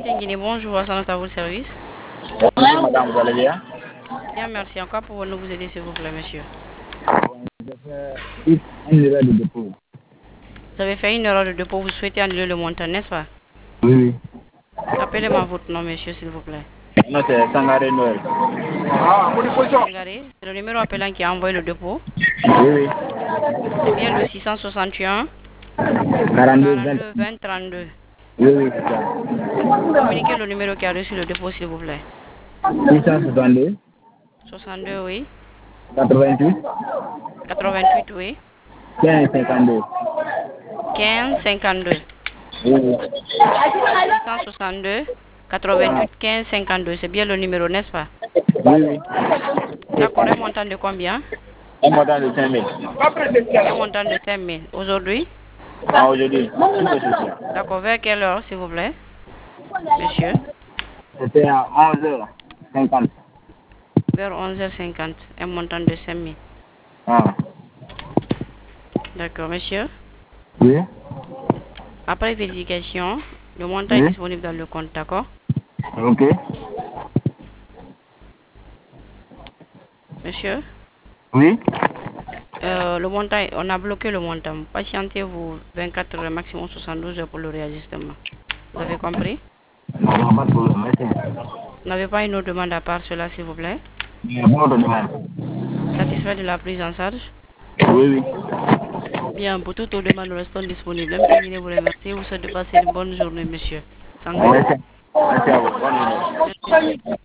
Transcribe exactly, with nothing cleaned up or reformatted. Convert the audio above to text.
Guinée, bonjour, à votre service. Bonjour madame, vous allez bien? Bien, merci. Encore pour nous vous aider, s'il vous plaît, monsieur. Une erreur de dépôt. Vous avez fait une erreur de dépôt, vous souhaitez annuler le montant, n'est-ce pas? Oui, oui. Rappelez-moi votre nom, monsieur, s'il vous plaît. Non, c'est Sangaré Noël. Sangaré, c'est le numéro appelant qui a envoyé le dépôt. Oui, oui. C'est bien le six cent soixante et un quarante-deux, vingt. quarante-deux vingt trente-deux. Oui, oui, c'est ça. Communiquez le numéro qui a reçu le dépôt, s'il vous plaît. six cent soixante-deux, soixante-deux, oui. quatre-vingt-huit, quatre-vingt-huit, oui. quinze, cinquante-deux. quinze cinquante-deux. Oui, oui. six cent soixante-deux quatre-vingt-huit quinze cinquante-deux. C'est bien le numéro, n'est-ce pas? Oui, oui. D'accord, un montant de combien? Un montant de cinq mille. Un montant de cinq mille. Aujourd'hui? Ah, aujourd'hui, tout est social. D'accord, vers quelle heure, s'il vous plaît, monsieur? C'était à onze heures cinquante. Vers onze heures cinquante. Un montant de cinq mille. Ah. D'accord, monsieur. Oui. Après vérification, le montant est Oui. disponible dans le compte, d'accord? Ok. Monsieur, Oui. euh, le montant, est- on a bloqué le montant. Patientez-vous vingt-quatre heures, maximum soixante-douze heures pour le réajustement. Vous avez compris? Non, non, pas de problème. Merci. Vous n'avez pas une autre demande à part cela, s'il vous plaît? Il y a beaucoup de demandes. Satisfait de la prise en charge? Oui, oui. Bien, pour toutes nos demandes, nous restons disponibles. M T Guinée vous remercie. Vous souhaite de passer une bonne journée, monsieur Sangaré. Merci. Merci à vous. Bonne journée. Merci.